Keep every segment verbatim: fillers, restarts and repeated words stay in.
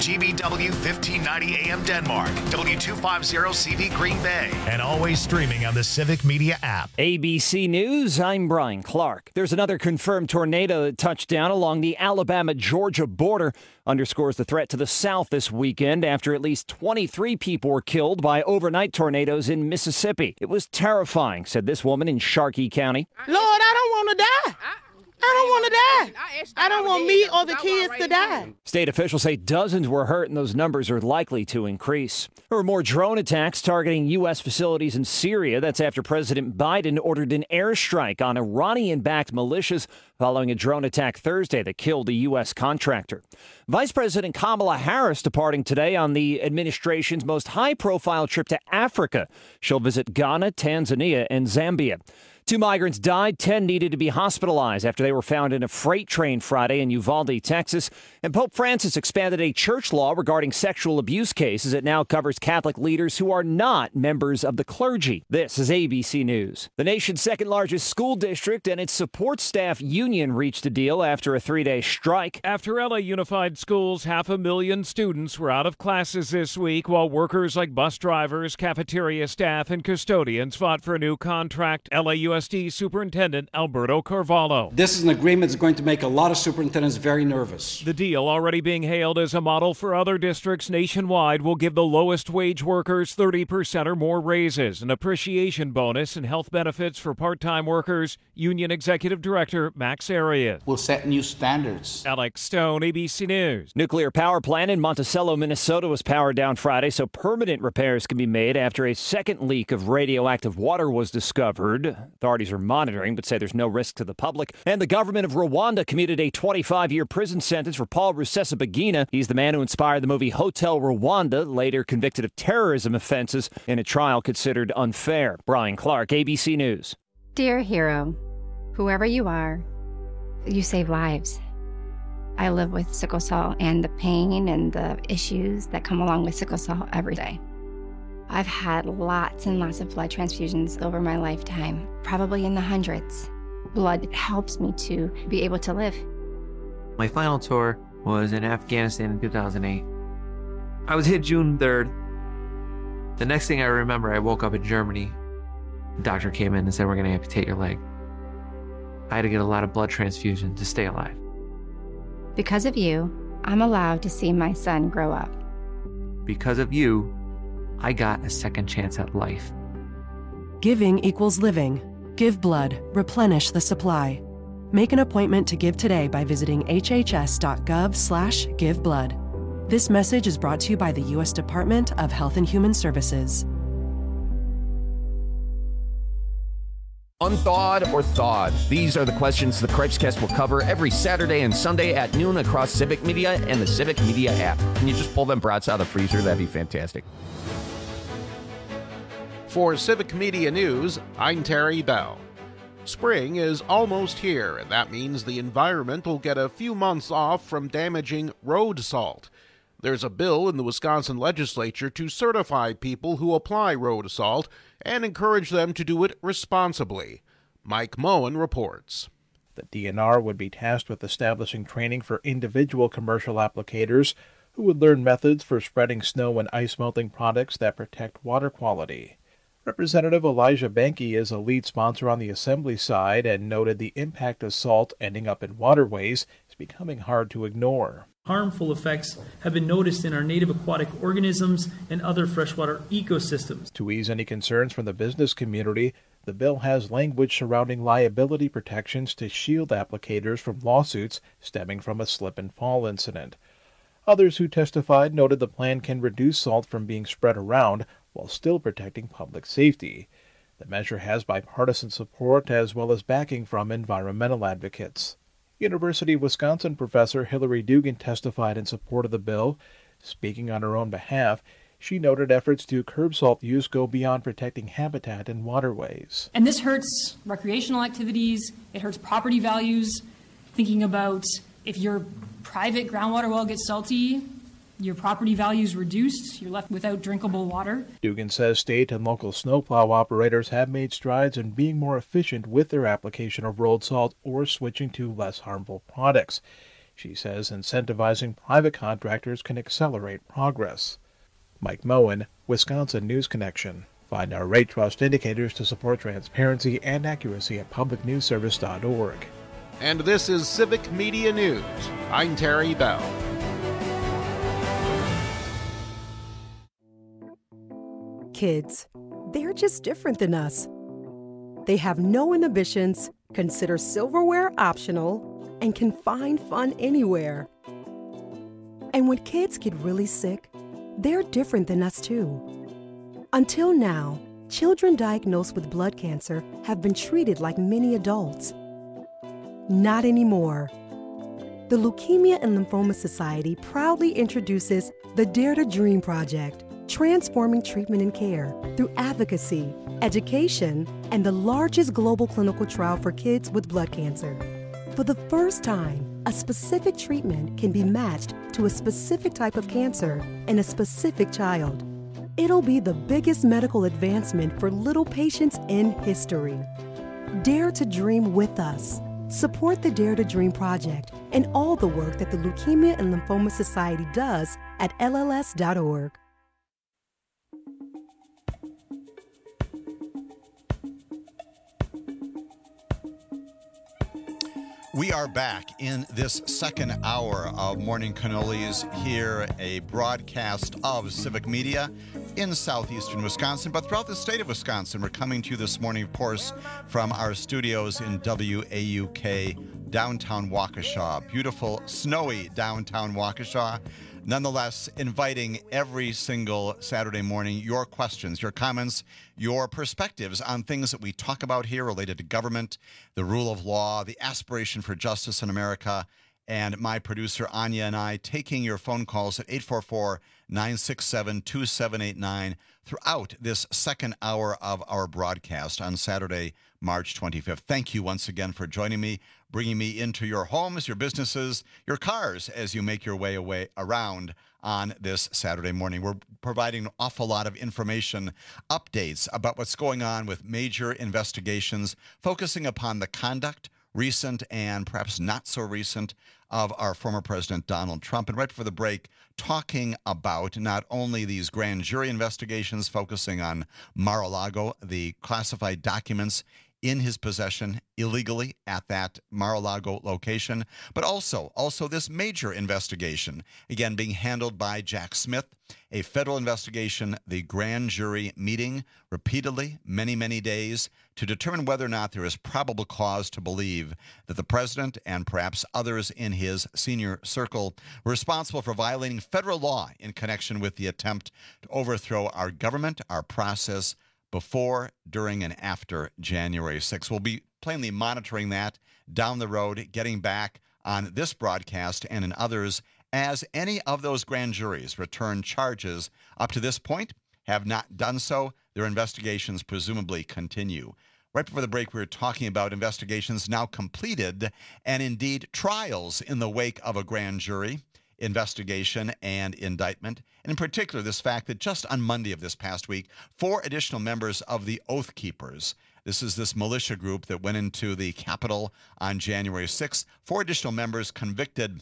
G B W fifteen ninety A M Denmark, W two fifty C V Green Bay, and always streaming on the Civic Media app. A B C News, I'm Brian Clark. There's another confirmed tornado that touched down along the Alabama-Georgia border. Underscores the threat to the south this weekend after at least twenty-three people were killed by overnight tornadoes in Mississippi. It was terrifying, said this woman in Sharkey County. Lord, I don't want to die. I don't want to die. I don't want me or the kids to die. State officials say dozens were hurt and those numbers are likely to increase. There were more drone attacks targeting U S facilities in Syria. That's after President Biden ordered an airstrike on Iranian-backed militias following a drone attack Thursday that killed a U S contractor. Vice President Kamala Harris departing today on the administration's most high-profile trip to Africa. She'll visit Ghana, Tanzania, and Zambia. Two migrants died. Ten needed to be hospitalized after they were found in a freight train Friday in Uvalde, Texas. And Pope Francis expanded a church law regarding sexual abuse cases. It now covers Catholic leaders who are not members of the clergy. This is A B C News. The nation's second largest school district and its support staff union reached a deal after a three-day strike. After L A Unified Schools, half a million students were out of classes this week, while workers like bus drivers, cafeteria staff, and custodians fought for a new contract. L A U S D Superintendent Alberto Carvalho. This is an agreement that's going to make a lot of superintendents very nervous. The deal, already being hailed as a model for other districts nationwide, will give the lowest wage workers thirty percent or more raises, an appreciation bonus, and health benefits for part-time workers. Union Executive Director Max Arias. We'll set new standards. Alex Stone, A B C News. Nuclear power plant in Monticello, Minnesota was powered down Friday so permanent repairs can be made after a second leak of radioactive water was discovered. Authorities are monitoring but say there's no risk to the public. And the government of Rwanda commuted a twenty-five-year prison sentence for Paul Rusesabagina. He's the man who inspired the movie Hotel Rwanda, later convicted of terrorism offenses in a trial considered unfair. Brian Clark, A B C News. Dear hero, whoever you are, you save lives. I live with sickle cell and the pain and the issues that come along with sickle cell every day. I've had lots and lots of blood transfusions over my lifetime, probably in the hundreds. Blood helps me to be able to live. My final tour was in Afghanistan in two thousand eight. I was hit June third. The next thing I remember, I woke up in Germany. The doctor came in and said, we're going to amputate your leg. I had to get a lot of blood transfusion to stay alive. Because of you, I'm allowed to see my son grow up. Because of you, I got a second chance at life. Giving equals living. Give blood. Replenish the supply. Make an appointment to give today by visiting hhs.gov slash give blood. This message is brought to you by the U S Department of Health and Human Services. Unthawed or thawed? These are the questions the Cripescast will cover every Saturday and Sunday at noon across Civic Media and the Civic Media app. Can you just pull them brats out of the freezer? That'd be fantastic. For Civic Media News, I'm Terry Bell. Spring is almost here, and that means the environment will get a few months off from damaging road salt. There's a bill in the Wisconsin legislature to certify people who apply road salt and encourage them to do it responsibly. Mike Moen reports. The D N R would be tasked with establishing training for individual commercial applicators who would learn methods for spreading snow and ice melting products that protect water quality. Representative Elijah Benke is a lead sponsor on the Assembly side and noted the impact of salt ending up in waterways is becoming hard to ignore. Harmful effects have been noticed in our native aquatic organisms and other freshwater ecosystems. To ease any concerns from the business community, the bill has language surrounding liability protections to shield applicators from lawsuits stemming from a slip and fall incident. Others who testified noted the plan can reduce salt from being spread around while still protecting public safety. The measure has bipartisan support as well as backing from environmental advocates. University of Wisconsin professor Hillary Dugan testified in support of the bill. Speaking on her own behalf, she noted efforts to curb salt use go beyond protecting habitat and waterways. And this hurts recreational activities, it hurts property values. Thinking about if your private groundwater well gets salty, your property value is reduced, you're left without drinkable water. Dugan says state and local snowplow operators have made strides in being more efficient with their application of road salt or switching to less harmful products. She says incentivizing private contractors can accelerate progress. Mike Moen, Wisconsin News Connection. Find our rate trust indicators to support transparency and accuracy at public news service dot org. And this is Civic Media News. I'm Terry Bell. Kids, they're just different than us. They have no inhibitions, consider silverware optional, and can find fun anywhere. And when kids get really sick, they're different than us too. Until now, children diagnosed with blood cancer have been treated like many adults. Not anymore. The Leukemia and Lymphoma Society proudly introduces the Dare to Dream Project, transforming treatment and care through advocacy, education, and the largest global clinical trial for kids with blood cancer. For the first time, a specific treatment can be matched to a specific type of cancer in a specific child. It'll be the biggest medical advancement for little patients in history. Dare to dream with us. Support the Dare to Dream Project and all the work that the Leukemia and Lymphoma Society does at L L S dot org. We are back in this second hour of Morning Cannolis here, a broadcast of Civic Media in southeastern Wisconsin, but throughout the state of Wisconsin. We're coming to you this morning, of course, from our studios in W A U K, downtown Waukesha. Beautiful, snowy downtown Waukesha. Nonetheless, inviting every single Saturday morning your questions, your comments, your perspectives on things that we talk about here related to government, the rule of law, the aspiration for justice in America, and my producer Anya and I taking your phone calls at eight four four, nine six seven, two seven eight nine throughout this second hour of our broadcast on Saturday, March twenty-fifth. Thank you once again for joining me, bringing me into your homes, your businesses, your cars as you make your way away around on this Saturday morning. We're providing an awful lot of information, updates about what's going on with major investigations, focusing upon the conduct, recent and perhaps not so recent, of our former President Donald Trump. And right before the break, talking about not only these grand jury investigations focusing on Mar-a-Lago, the classified documents in his possession illegally at that Mar-a-Lago location, but also, also this major investigation, again, being handled by Jack Smith, a federal investigation, the grand jury meeting repeatedly, many, many days, to determine whether or not there is probable cause to believe that the president and perhaps others in his senior circle were responsible for violating federal law in connection with the attempt to overthrow our government, our process, before, during, and after January sixth. We'll be plainly monitoring that down the road, getting back on this broadcast and in others as any of those grand juries return charges. Up to this point, have not done so. Their investigations presumably continue. Right before the break, we were talking about investigations now completed and indeed trials in the wake of a grand jury investigation and indictment. And in particular, this fact that just on Monday of this past week, four additional members of the Oath Keepers, this is this militia group that went into the Capitol on January sixth, four additional members convicted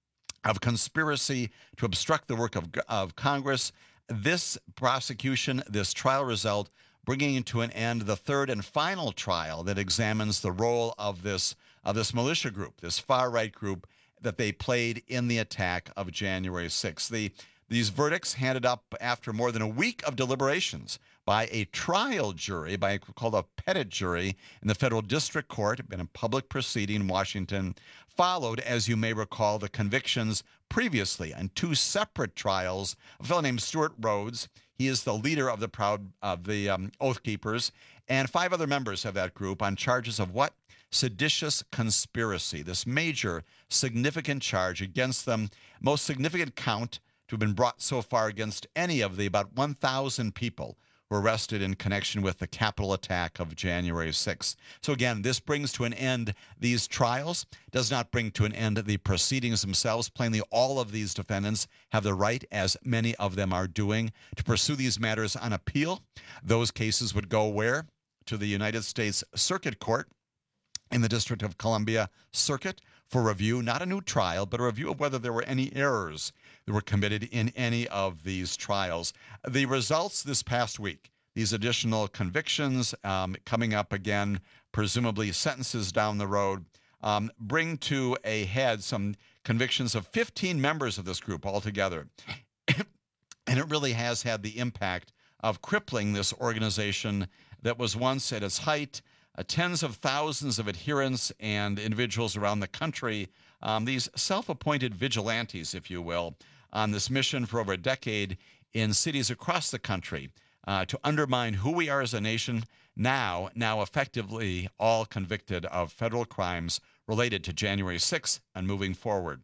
of conspiracy to obstruct the work of, of Congress. This prosecution, this trial result, bringing to an end the third and final trial that examines the role of this of this militia group, this far-right group, that they played in the attack of January sixth. The, these verdicts handed up after more than a week of deliberations by a trial jury, by called a petit jury in the federal district court, been a public proceeding in Washington, followed, as you may recall, the convictions previously on two separate trials of a fellow named Stuart Rhodes. He is the leader of the proud of the um, Oath Keepers, and five other members of that group on charges of what? Seditious conspiracy, this major significant charge against them, most significant count to have been brought so far against any of the about one thousand people who were arrested in connection with the Capitol attack of January sixth. So again, this brings to an end these trials, does not bring to an end the proceedings themselves. Plainly, all of these defendants have the right, as many of them are doing, to pursue these matters on appeal. Those cases would go where? To the United States Circuit Court in the District of Columbia Circuit for review, not a new trial, but a review of whether there were any errors that were committed in any of these trials. The results this past week, these additional convictions um, coming up again, presumably sentences down the road, um, bring to a head some convictions of fifteen members of this group altogether. And it really has had the impact of crippling this organization that was once at its height, uh, tens of thousands of adherents and individuals around the country, um, these self-appointed vigilantes, if you will, on this mission for over a decade in cities across the country uh, to undermine who we are as a nation, now, now effectively all convicted of federal crimes related to January sixth and moving forward.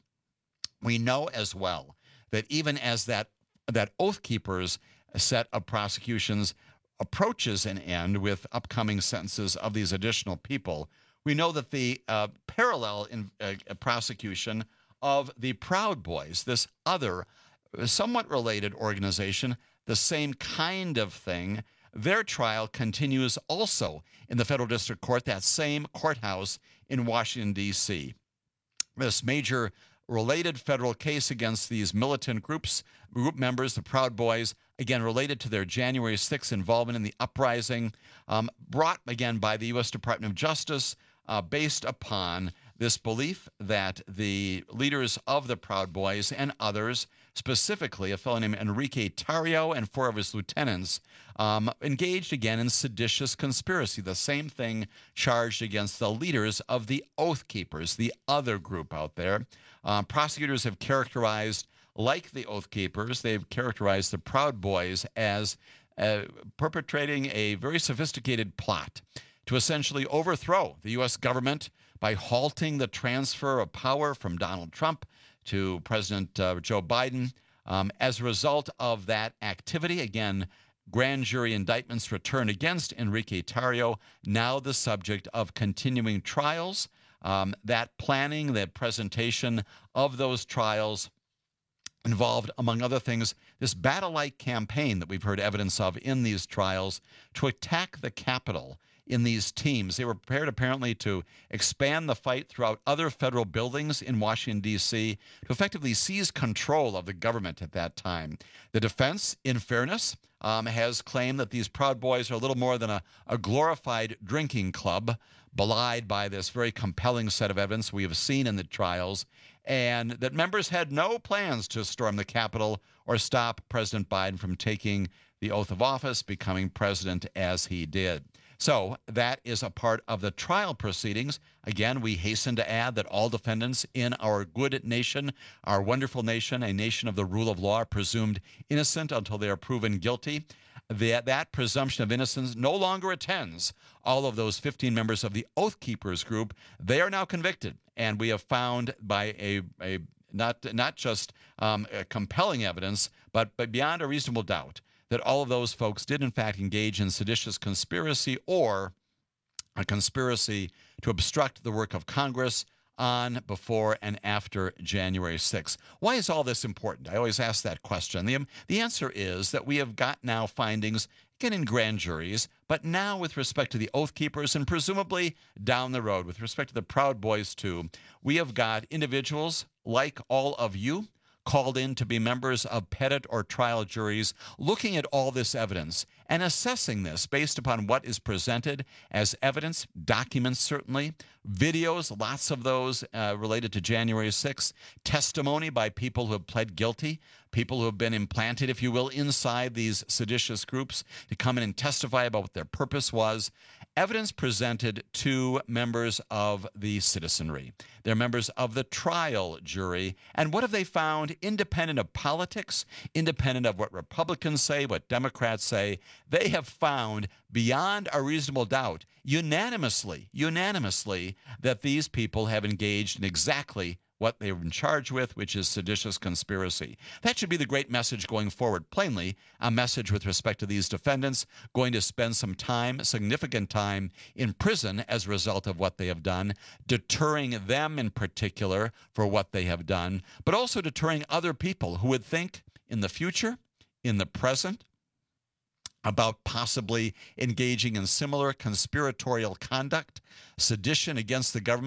We know as well that even as that that Oath Keepers set of prosecutions approaches an end with upcoming sentences of these additional people, we know that the uh, parallel in, uh, prosecution of the Proud Boys, this other somewhat related organization, the same kind of thing, their trial continues also in the federal district court, that same courthouse in Washington, D C This major related federal case against these militant groups, group members, the Proud Boys, again, related to their January sixth involvement in the uprising, um, brought, again, by the U S Department of Justice, uh, based upon this belief that the leaders of the Proud Boys and others, specifically a fellow named Enrique Tarrio and four of his lieutenants, um, engaged again in seditious conspiracy, the same thing charged against the leaders of the Oath Keepers, the other group out there. Uh, prosecutors have characterized, like the Oath Keepers, they've characterized the Proud Boys as uh, perpetrating a very sophisticated plot to essentially overthrow the U S government by halting the transfer of power from Donald Trump to President uh, Joe Biden. Um, as a result of that activity, again, grand jury indictments returned against Enrique Tarrio, now the subject of continuing trials. Um, that planning, that presentation of those trials involved, among other things, this battle-like campaign that we've heard evidence of in these trials to attack the Capitol in these teams. They were prepared, apparently, to expand the fight throughout other federal buildings in Washington, D C, to effectively seize control of the government at that time. The defense, in fairness, um, has claimed that these Proud Boys are a little more than a, a glorified drinking club, belied by this very compelling set of evidence we have seen in the trials, and that members had no plans to storm the Capitol or stop President Biden from taking the oath of office, becoming president as he did. So that is a part of the trial proceedings. Again, we hasten to add that all defendants in our good nation, our wonderful nation, a nation of the rule of law, are presumed innocent until they are proven guilty. That, that presumption of innocence no longer attends all of those fifteen members of the Oath Keepers group. They are now convicted, and we have found by a, a not, not just um, a compelling evidence, but, but beyond a reasonable doubt, that all of those folks did, in fact, engage in seditious conspiracy or a conspiracy to obstruct the work of Congress on, before, and after January sixth. Why is all this important? I always ask that question. The, the answer is that we have got now findings, again, in grand juries, but now with respect to the Oath Keepers and presumably down the road with respect to the Proud Boys, too, we have got individuals like all of you called in to be members of petit or trial juries, looking at all this evidence and assessing this based upon what is presented as evidence, documents certainly, videos, lots of those uh, related to January sixth, testimony by people who have pled guilty, people who have been implanted, if you will, inside these seditious groups to come in and testify about what their purpose was. Evidence presented to members of the citizenry. They're members of the trial jury. And what have they found? Independent of politics, independent of what Republicans say, what Democrats say, they have found beyond a reasonable doubt, unanimously, unanimously, that these people have engaged in exactly what they've been charged with, which is seditious conspiracy. That should be the great message going forward. Plainly, a message with respect to these defendants going to spend some time, significant time, in prison as a result of what they have done, deterring them in particular for what they have done, but also deterring other people who would think in the future, in the present, about possibly engaging in similar conspiratorial conduct, sedition against the government,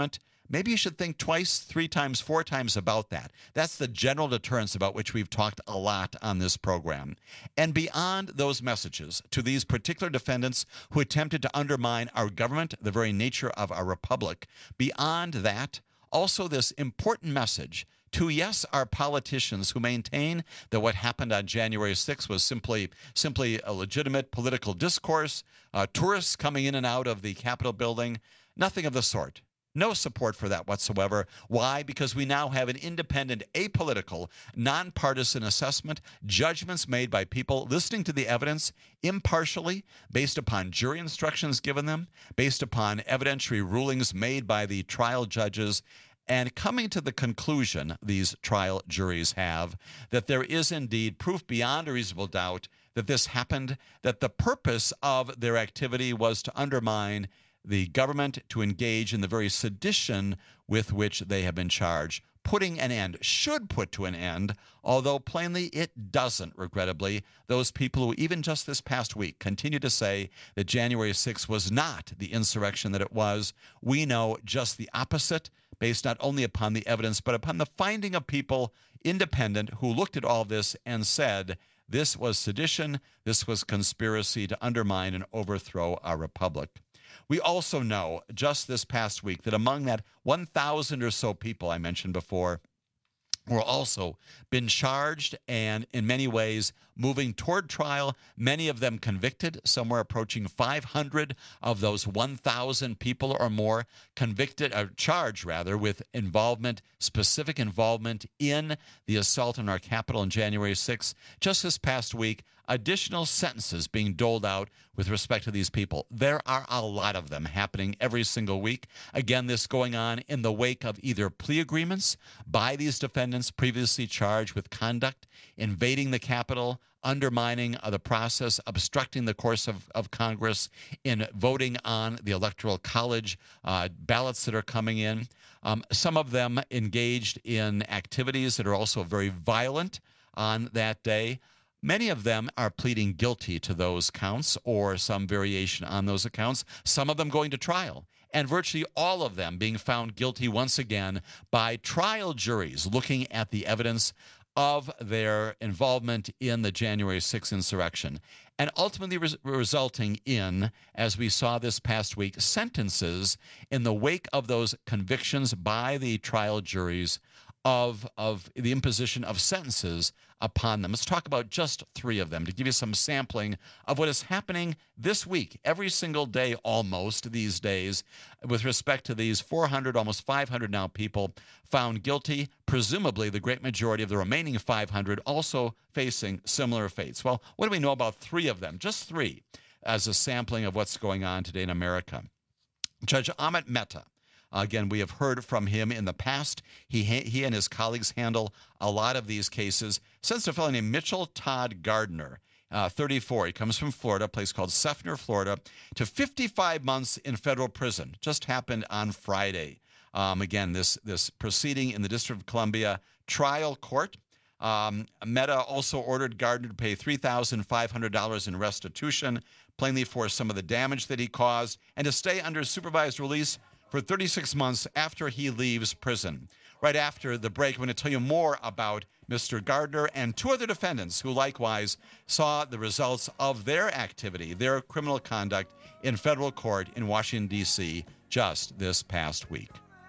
maybe you should think twice, three times, four times about that. That's the general deterrence about which we've talked a lot on this program. And beyond those messages to these particular defendants who attempted to undermine our government, the very nature of our republic, beyond that, also this important message to, yes, our politicians who maintain that what happened on January sixth was simply simply a legitimate political discourse, uh, tourists coming in and out of the Capitol building, nothing of the sort. No support for that whatsoever. Why? Because we now have an independent, apolitical, nonpartisan assessment, judgments made by people listening to the evidence impartially, based upon jury instructions given them, based upon evidentiary rulings made by the trial judges, and coming to the conclusion, these trial juries have, that there is indeed proof beyond a reasonable doubt that this happened, that the purpose of their activity was to undermine the government, to engage in the very sedition with which they have been charged, putting an end, should put to an end, although plainly it doesn't, regrettably. Those people who even just this past week continue to say that January sixth was not the insurrection that it was, we know just the opposite, based not only upon the evidence, but upon the finding of people independent who looked at all this and said, this was sedition, this was conspiracy to undermine and overthrow our republic. We also know just this past week that among that one thousand or so people I mentioned before were also been charged and in many ways moving toward trial, many of them convicted, somewhere approaching five hundred of those one thousand people or more convicted, or charged rather, with involvement, specific involvement in the assault on our Capitol on January sixth. Just this past week, additional sentences being doled out with respect to these people. There are a lot of them happening every single week. Again, this going on in the wake of either plea agreements by these defendants previously charged with conduct, invading the Capitol, undermining uh, the process, obstructing the course of, of Congress in voting on the Electoral College uh, ballots that are coming in. Um, some of them engaged in activities that are also very violent on that day. Many of them are pleading guilty to those counts or some variation on those accounts, some of them going to trial, and virtually all of them being found guilty once again by trial juries looking at the evidence of their involvement in the January sixth insurrection, and ultimately res- resulting in, as we saw this past week, sentences in the wake of those convictions by the trial juries of, of the imposition of sentences upon them. Let's talk about just three of them to give you some sampling of what is happening this week, every single day almost these days, with respect to these four hundred, almost five hundred now people found guilty, presumably the great majority of the remaining five hundred also facing similar fates. Well, what do we know about three of them? Just three, as a sampling of what's going on today in America. Judge Amit Mehta. Again, we have heard from him in the past. He he and his colleagues handle a lot of these cases. Sentenced a fellow named Mitchell Todd Gardner, uh, thirty-four. He comes from Florida, a place called Seffner, Florida, to fifty-five months in federal prison. Just happened on Friday. Um, again, this, this proceeding in the District of Columbia trial court. Um, Mehta also ordered Gardner to pay three thousand five hundred dollars in restitution, plainly for some of the damage that he caused, and to stay under supervised release for thirty-six months after he leaves prison. Right after the break, I'm going to tell you more about Mister Gardner and two other defendants who likewise saw the results of their activity, their criminal conduct in federal court in Washington, D C just this past week.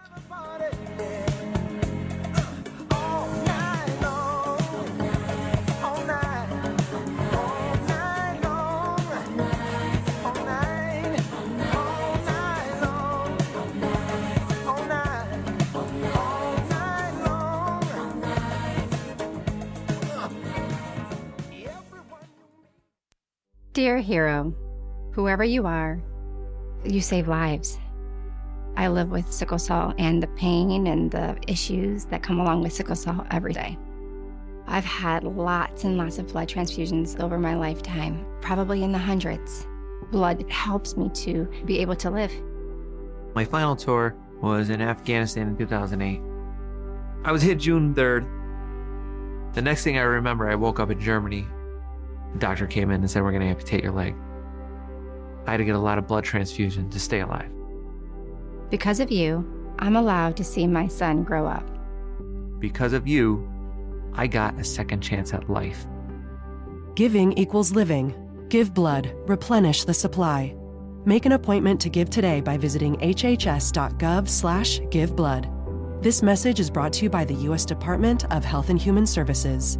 Dear hero, whoever you are, you save lives. I live with sickle cell and the pain and the issues that come along with sickle cell every day. I've had lots and lots of blood transfusions over my lifetime, probably in the hundreds. Blood helps me to be able to live. My final tour was in Afghanistan in two thousand eight. I was hit June third. The next thing I remember, I woke up in Germany. The doctor came in and said, we're going to amputate your leg. I had to get a lot of blood transfusion to stay alive. Because of you, I'm allowed to see my son grow up. Because of you, I got a second chance at life. Giving equals living. Give blood. Replenish the supply. Make an appointment to give today by visiting hhs.gov slash give blood. This message is brought to you by the U S Department of Health and Human Services.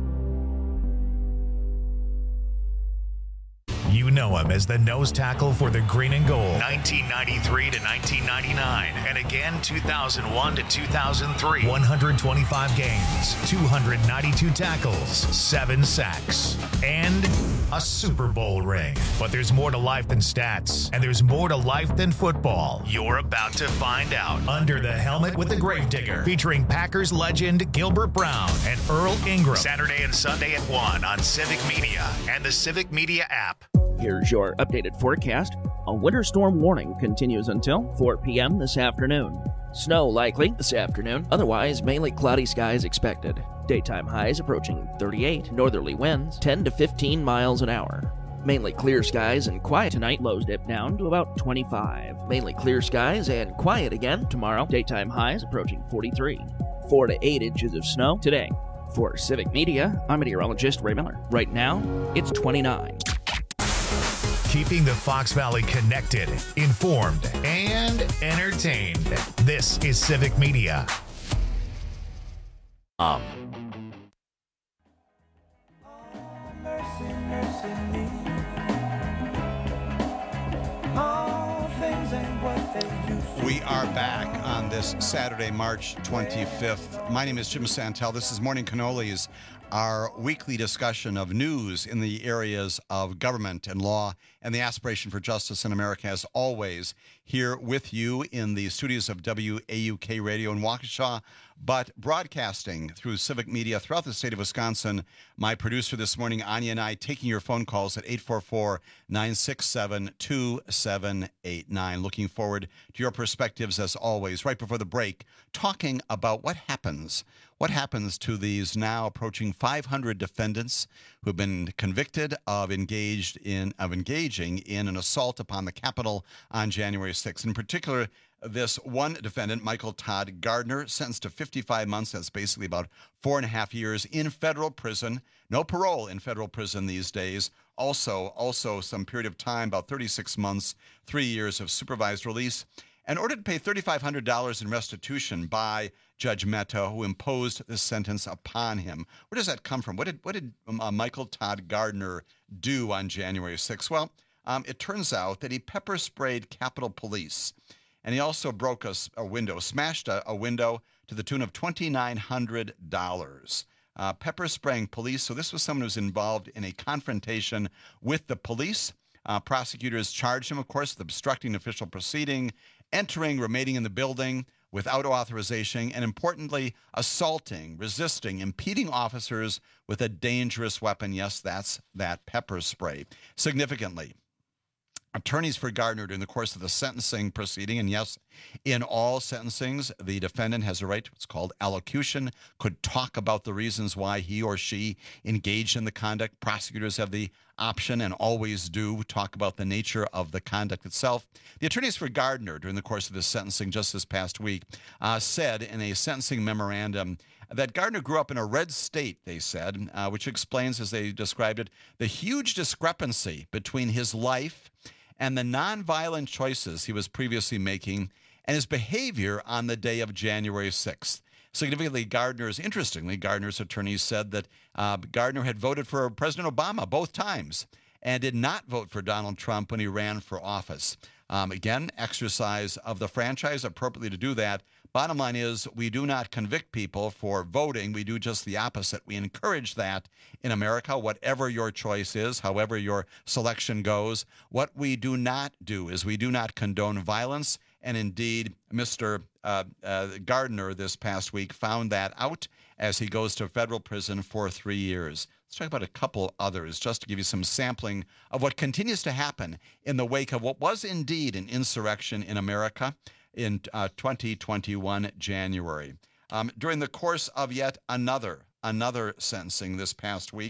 You know him as the nose tackle for the Green and Gold, nineteen ninety-three to nineteen ninety-nine, and again two thousand one to two thousand three. one hundred twenty-five games, two hundred ninety-two tackles, seven sacks, and a Super Bowl ring. But there's more to life than stats, and there's more to life than football. You're about to find out. Under the Helmet with the Gravedigger, featuring Packers legend Gilbert Brown and Earl Ingram. Saturday and Sunday at one on Civic Media and the Civic Media app. Here's your updated forecast. A winter storm warning continues until four p.m. this afternoon. Snow likely this afternoon, otherwise mainly cloudy skies expected. Daytime highs approaching thirty-eight, northerly winds ten to fifteen miles an hour. Mainly clear skies and quiet tonight, lows dip down to about twenty-five. Mainly clear skies and quiet again tomorrow. Daytime highs approaching forty-three. four to eight inches of snow today. For Civic Media, I'm meteorologist Ray Miller. Right now, it's twenty-nine. Keeping the Fox Valley connected, informed, and entertained. This is Civic Media. Um. We are back on this Saturday, March twenty-fifth. My name is Jim Santel. This is Morning Cannolis, our weekly discussion of news in the areas of government and law and the aspiration for justice in America. As always, here with you in the studios of W A U K Radio in Waukesha, but broadcasting through Civic Media throughout the state of Wisconsin. My producer this morning, Anya, and I taking your phone calls at eight four four, nine six seven, two seven eight nine. Looking forward to your perspectives as always. Right before the break, talking about what happens What happens to these now approaching five hundred defendants who have been convicted of engaged in of engaging in an assault upon the Capitol on January sixth? In particular, this one defendant, Michael Todd Gardner, sentenced to fifty-five months. That's basically about four and a half years in federal prison. No parole in federal prison these days. Also, also some period of time, about thirty-six months, three years of supervised release. In order to pay three thousand five hundred dollars in restitution by Judge Mehta, who imposed this sentence upon him. Where does that come from? What did what did uh, Michael Todd Gardner do on January sixth? Well, um, it turns out that he pepper sprayed Capitol Police, and he also broke a, a window, smashed a, a window to the tune of two thousand nine hundred dollars. Uh, pepper spraying police. So this was someone who was involved in a confrontation with the police. Uh, prosecutors charged him, of course, with obstructing official proceeding, entering, remaining in the building without authorization, and importantly, assaulting, resisting, impeding officers with a dangerous weapon. Yes, that's that pepper spray. Significantly, attorneys for Gardner during the course of the sentencing proceeding, and yes, in all sentencings, the defendant has a right to what's called allocution, could talk about the reasons why he or she engaged in the conduct. Prosecutors have the option and always do talk about the nature of the conduct itself. The attorneys for Gardner during the course of this sentencing just this past week uh, said in a sentencing memorandum that Gardner grew up in a red state, they said, uh, which explains, as they described it, the huge discrepancy between his life and the nonviolent choices he was previously making and his behavior on the day of January sixth. Significantly, Gardner's, interestingly, Gardner's attorneys said that uh, Gardner had voted for President Obama both times and did not vote for Donald Trump when he ran for office. Um, again, exercise of the franchise, appropriately to do that. Bottom line is, we do not convict people for voting. We do just the opposite. We encourage that in America, whatever your choice is, however your selection goes. What we do not do is we do not condone violence. And indeed, Mister Uh, uh, Gardner this past week found that out as he goes to federal prison for three years. Let's talk about a couple others just to give you some sampling of what continues to happen in the wake of what was indeed an insurrection in America in uh, twenty twenty-one January. Um, during the course of yet another another sentencing this past week,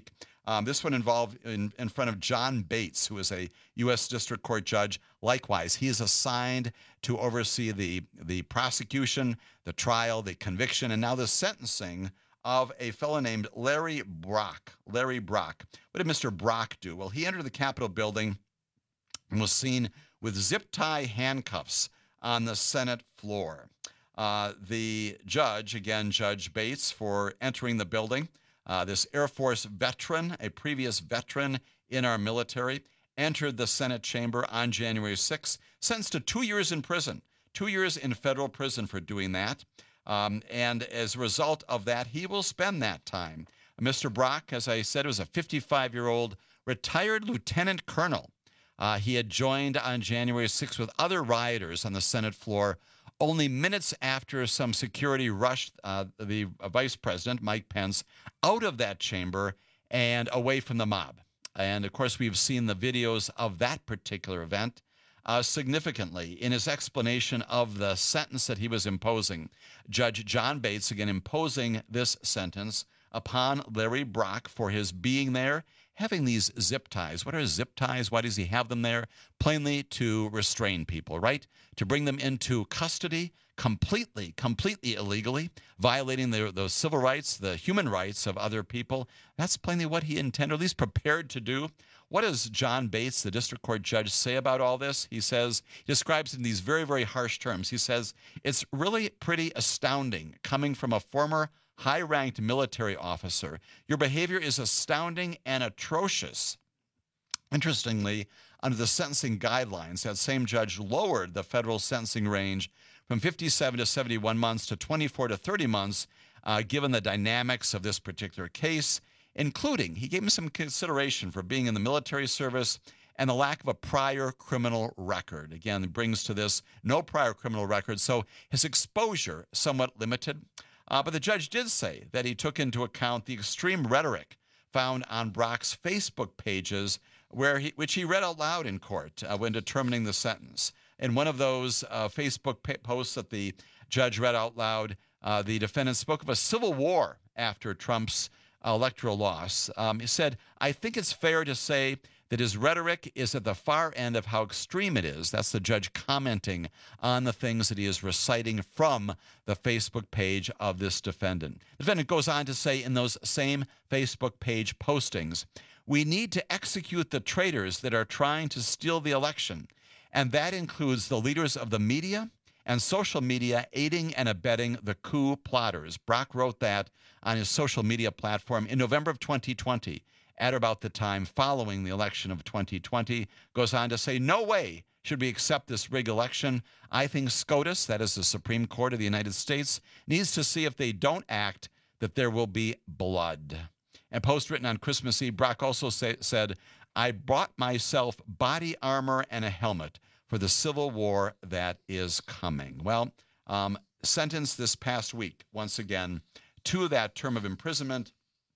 Um, this one involved in, in front of John Bates, who is a U S District Court judge. Likewise, he is assigned to oversee the, the prosecution, the trial, the conviction, and now the sentencing of a fellow named Larry Brock. Larry Brock. What did Mister Brock do? Well, he entered the Capitol building and was seen with zip tie handcuffs on the Senate floor. Uh, the judge, again, Judge Bates, for entering the building, uh, this Air Force veteran, a previous veteran in our military, entered the Senate chamber on January sixth, sentenced to two years in prison, two years in federal prison for doing that. Um, and as a result of that, he will spend that time. Mister Brock, as I said, was a fifty-five-year-old retired lieutenant colonel. Uh, he had joined on January sixth with other rioters on the Senate floor only minutes after some security rushed uh, the vice president, Mike Pence, out of that chamber and away from the mob. And, of course, we've seen the videos of that particular event. Uh, significantly, in his explanation of the sentence that he was imposing, Judge John Bates, again, imposing this sentence upon Larry Brock for his being there, having these zip ties. What are zip ties? Why does he have them there? Plainly to restrain people, right? To bring them into custody completely, completely illegally, violating the, the civil rights, the human rights of other people. That's plainly what he intended, or at least prepared to do. What does John Bates, the district court judge, say about all this? He says, he describes it in these very, very harsh terms. He says, it's really pretty astounding coming from a former high-ranked military officer. Your behavior is astounding and atrocious. Interestingly, under the sentencing guidelines, that same judge lowered the federal sentencing range from fifty-seven to seventy-one months to twenty-four to thirty months, uh, given the dynamics of this particular case, including, he gave him some consideration for being in the military service and the lack of a prior criminal record. Again, it brings to this no prior criminal record, so his exposure somewhat limited. Uh, but the judge did say that he took into account the extreme rhetoric found on Brock's Facebook pages, where he, which he read out loud in court uh, when determining the sentence. In one of those uh, Facebook pa- posts that the judge read out loud, uh, the defendant spoke of a civil war after Trump's electoral loss. Um, he said, I think it's fair to say that his rhetoric is at the far end of how extreme it is. That's the judge commenting on the things that he is reciting from the Facebook page of this defendant. The defendant goes on to say in those same Facebook page postings, we need to execute the traitors that are trying to steal the election, and that includes the leaders of the media and social media aiding and abetting the coup plotters. Brock wrote that on his social media platform in November of twenty twenty. At about the time following the election of twenty twenty, goes on to say, no way should we accept this rigged election. I think SCOTUS, that is the Supreme Court of the United States, needs to see if they don't act, that there will be blood. And post written on Christmas Eve, Brock also say, said, I bought myself body armor and a helmet for the civil war that is coming. Well, um, sentenced this past week, once again, to that term of imprisonment,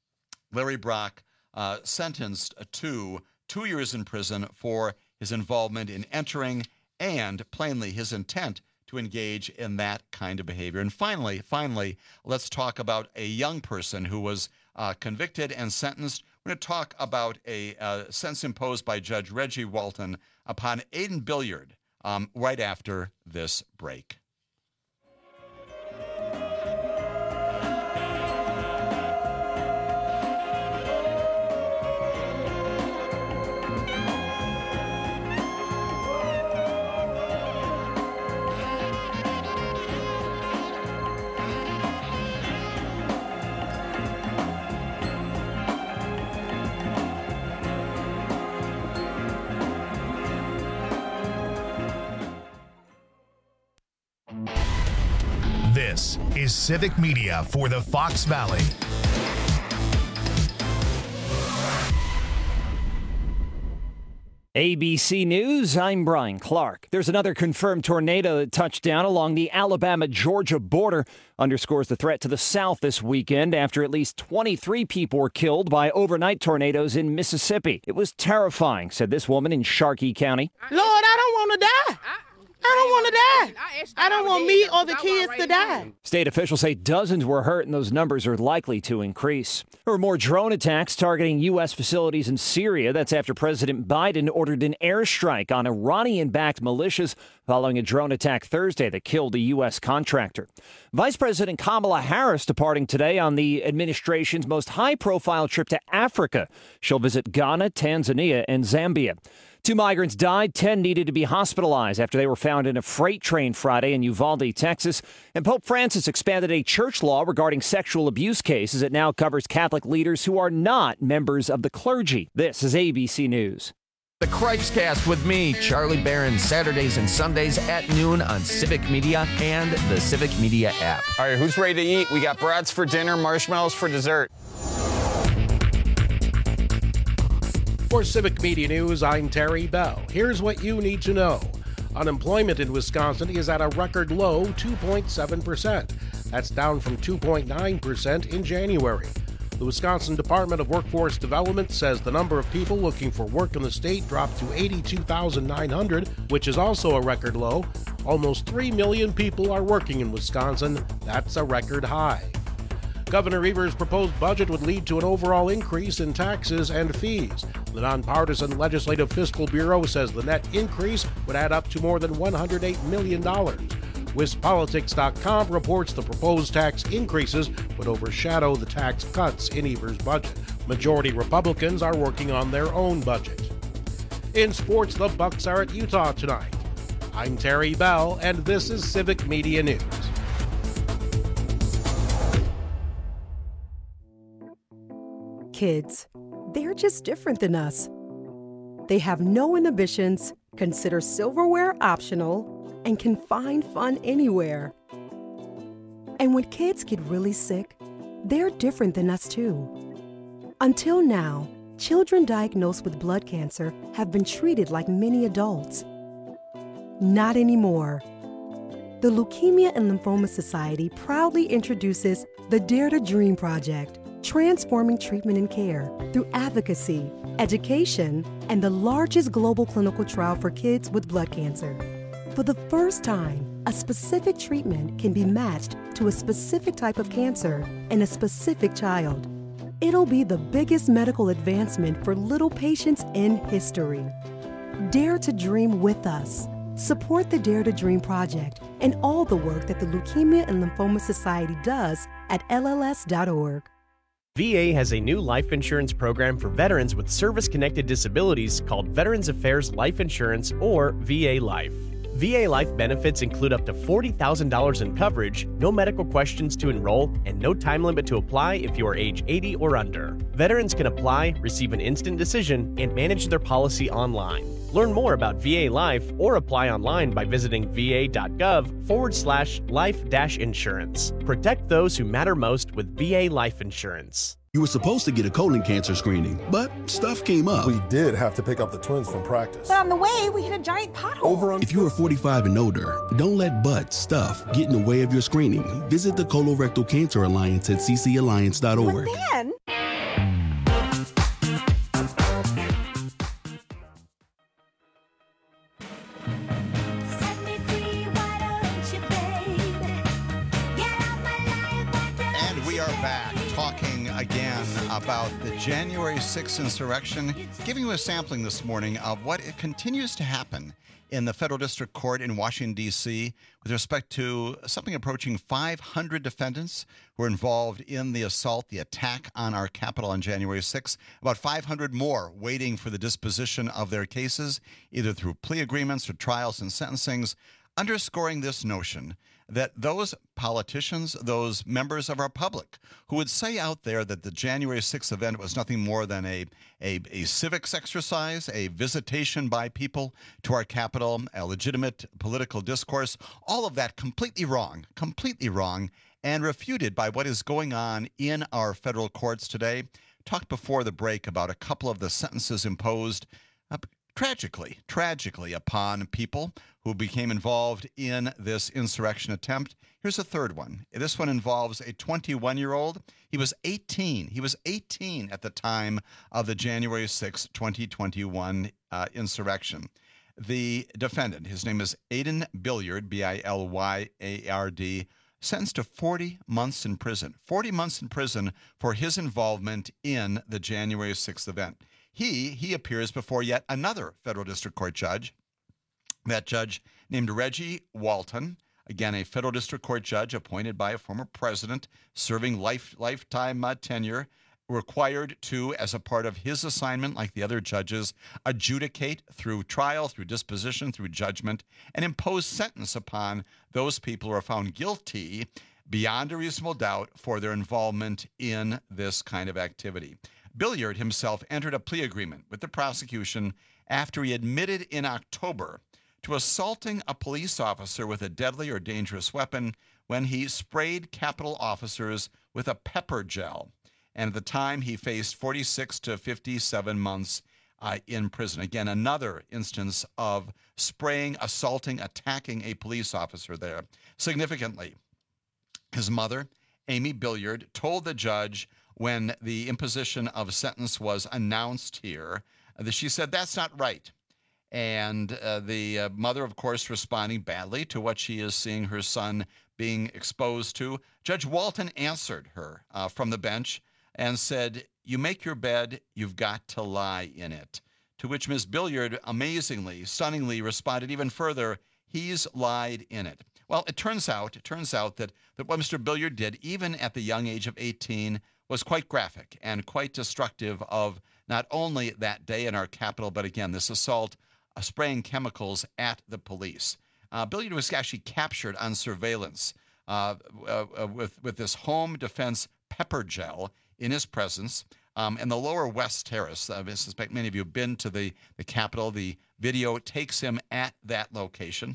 Larry Brock, Uh, sentenced to two years in prison for his involvement in entering and plainly his intent to engage in that kind of behavior. And finally, finally, let's talk about a young person who was uh, convicted and sentenced. We're going to talk about a uh, sentence imposed by Judge Reggie Walton upon Aiden Billiard um, right after this break. This is Civic Media for the Fox Valley. A B C News, I'm Brian Clark. There's another confirmed tornado that touched down along the Alabama-Georgia border. Underscores the threat to the south this weekend after at least twenty-three people were killed by overnight tornadoes in Mississippi. It was terrifying, said this woman in Sharkey County. Lord, I don't want to die. I don't want to die. I don't want me or the kids to die. State officials say dozens were hurt and those numbers are likely to increase. There were more drone attacks targeting U S facilities in Syria. That's after President Biden ordered an airstrike on Iranian-backed militias following a drone attack Thursday that killed a U S contractor. Vice President Kamala Harris departing today on the administration's most high-profile trip to Africa. She'll visit Ghana, Tanzania, and Zambia. Two migrants died. Ten needed to be hospitalized after they were found in a freight train Friday in Uvalde, Texas. And Pope Francis expanded a church law regarding sexual abuse cases. It now covers Catholic leaders who are not members of the clergy. This is A B C News. The Cripes Cast with me, Charlie Barron, Saturdays and Sundays at noon on Civic Media and the Civic Media app. All right, who's ready to eat? We got brats for dinner, marshmallows for dessert. For Civic Media News, I'm Terry Bell. Here's what you need to know. Unemployment in Wisconsin is at a record low two point seven percent. That's down from two point nine percent in January. The Wisconsin Department of Workforce Development says the number of people looking for work in the state dropped to eighty-two thousand nine hundred, which is also a record low. Almost three million people are working in Wisconsin. That's a record high. Governor Evers' proposed budget would lead to an overall increase in taxes and fees. The nonpartisan Legislative Fiscal Bureau says the net increase would add up to more than one hundred eight million dollars. WisPolitics dot com reports the proposed tax increases would overshadow the tax cuts in Evers' budget. Majority Republicans are working on their own budget. In sports, the Bucks are at Utah tonight. I'm Terry Bell, and this is Civic Media News. Kids, they're just different than us. They have no inhibitions, consider silverware optional, and can find fun anywhere. And when kids get really sick, they're different than us too. Until now, children diagnosed with blood cancer have been treated like many adults. Not anymore. The Leukemia and Lymphoma Society proudly introduces the Dare to Dream Project, transforming treatment and care through advocacy, education, and the largest global clinical trial for kids with blood cancer. For the first time, a specific treatment can be matched to a specific type of cancer in a specific child. It'll be the biggest medical advancement for little patients in history. Dare to dream with us. Support the Dare to Dream Project and all the work that the Leukemia and Lymphoma Society does at L L S dot org. V A has a new life insurance program for veterans with service-connected disabilities called Veterans Affairs Life Insurance, or V A Life. V A Life benefits include up to forty thousand dollars in coverage, no medical questions to enroll, and no time limit to apply if you are age eighty or under. Veterans can apply, receive an instant decision, and manage their policy online. Learn more about V A Life or apply online by visiting va.gov forward slash life dash insurance. Protect those who matter most with V A Life Insurance. You were supposed to get a colon cancer screening, but stuff came up. We did have to pick up the twins from practice. But on the way, we hit a giant pothole. Over on- if you are forty-five and older, don't let butt stuff get in the way of your screening. Visit the Colorectal Cancer Alliance at c c alliance dot org. But then... And we are back talking again about the January sixth insurrection, giving you a sampling this morning of what it continues to happen in the Federal District Court in Washington, D C with respect to something approaching five hundred defendants who were involved in the assault, the attack on our Capitol on January sixth. About five hundred more waiting for the disposition of their cases, either through plea agreements or trials and sentencings, underscoring this notion that those politicians, those members of our public who would say out there that the January sixth event was nothing more than a, a, a civics exercise, a visitation by people to our Capitol, a legitimate political discourse, all of that completely wrong, completely wrong, and refuted by what is going on in our federal courts today. Talked before the break about a couple of the sentences imposed uh, tragically, tragically upon people who became involved in this insurrection attempt. Here's a third one. This one involves a twenty-one-year-old. He was eighteen. He was eighteen at the time of the January sixth, twenty twenty-one uh, insurrection. The defendant, his name is Aidan Billiard, B I L Y A R D, sentenced to forty months in prison. forty months in prison for his involvement in the January sixth event. He, he appears before yet another federal district court judge, that judge named Reggie Walton, again, a federal district court judge appointed by a former president, serving life lifetime uh, tenure, required to, as a part of his assignment, like the other judges, adjudicate through trial, through disposition, through judgment, and impose sentence upon those people who are found guilty beyond a reasonable doubt for their involvement in this kind of activity. Billiard himself entered a plea agreement with the prosecution after he admitted in October to assaulting a police officer with a deadly or dangerous weapon when he sprayed Capitol officers with a pepper gel. And at the time, he faced forty-six to fifty-seven months uh, in prison. Again, another instance of spraying, assaulting, attacking a police officer there. Significantly, his mother, Amy Billiard, told the judge when the imposition of sentence was announced here that she said, "That's not right." And uh, the uh, mother, of course, responding badly to what she is seeing her son being exposed to. Judge Walton answered her uh, from the bench and said, "You make your bed, you've got to lie in it." To which Miz Billiard, amazingly, stunningly, responded even further, "He's lied in it." Well, it turns out, it turns out that, that what Mister Billiard did, even at the young age of eighteen, was quite graphic and quite destructive of not only that day in our capital, but again, this assault, uh, spraying chemicals at the police. Uh, Billiard was actually captured on surveillance uh, uh, uh, with, with this home defense pepper gel in his presence. Um, and the lower West Terrace, uh, I suspect many of you have been to the, the Capitol. The video takes him at that location.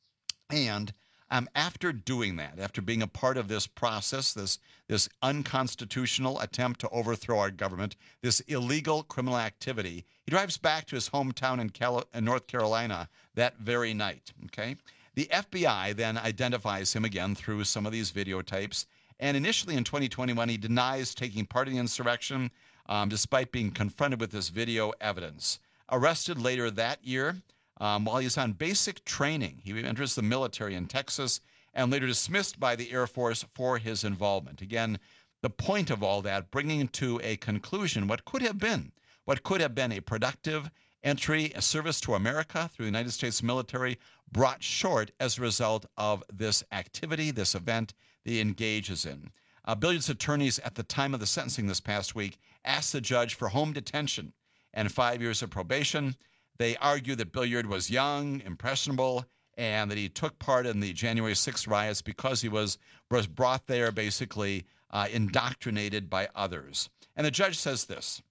And um, after doing that, after being a part of this process, this, this unconstitutional attempt to overthrow our government, this illegal criminal activity, he drives back to his hometown in, Cal- in North Carolina that very night. Okay, the F B I then identifies him again through some of these videotapes. And initially in twenty twenty-one, he denies taking part in the insurrection, um, despite being confronted with this video evidence. Arrested later that year, um, while he's on basic training, he enters the military in Texas and later dismissed by the Air Force for his involvement. Again, the point of all that, bringing to a conclusion what could have been, what could have been a productive entry, a service to America through the United States military, brought short as a result of this activity, this event that he engages in. Uh, Billiard's attorneys at the time of the sentencing this past week asked the judge for home detention and five years of probation. They argue that Billiard was young, impressionable, and that he took part in the January sixth riots because he was, was brought there basically uh, indoctrinated by others. And the judge says this,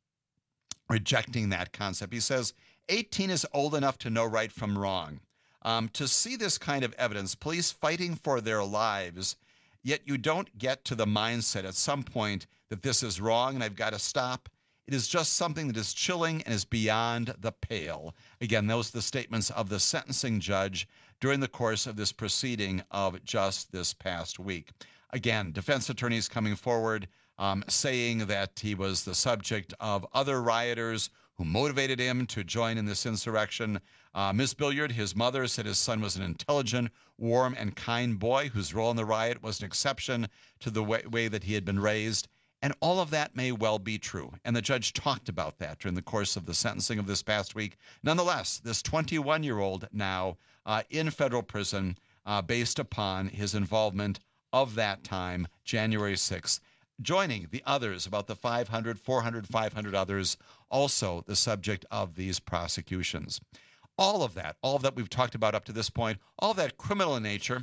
rejecting that concept. He says, eighteen is old enough to know right from wrong. Um, to see this kind of evidence, police fighting for their lives, yet you don't get to the mindset at some point that this is wrong and I've got to stop. It is just something that is chilling and is beyond the pale. Again, those are the statements of the sentencing judge during the course of this proceeding of just this past week. Again, defense attorneys coming forward um, saying that he was the subject of other rioters who motivated him to join in this insurrection. Uh, Miz Billiard, his mother, said his son was an intelligent, warm, and kind boy whose role in the riot was an exception to the way, way that he had been raised. And all of that may well be true. And the judge talked about that during the course of the sentencing of this past week. Nonetheless, this twenty-one-year-old now uh, in federal prison uh, based upon his involvement of that time, January sixth, joining the others, about the five hundred, four hundred, five hundred others, also the subject of these prosecutions. All of that, all of that we've talked about up to this point, all of that criminal in nature,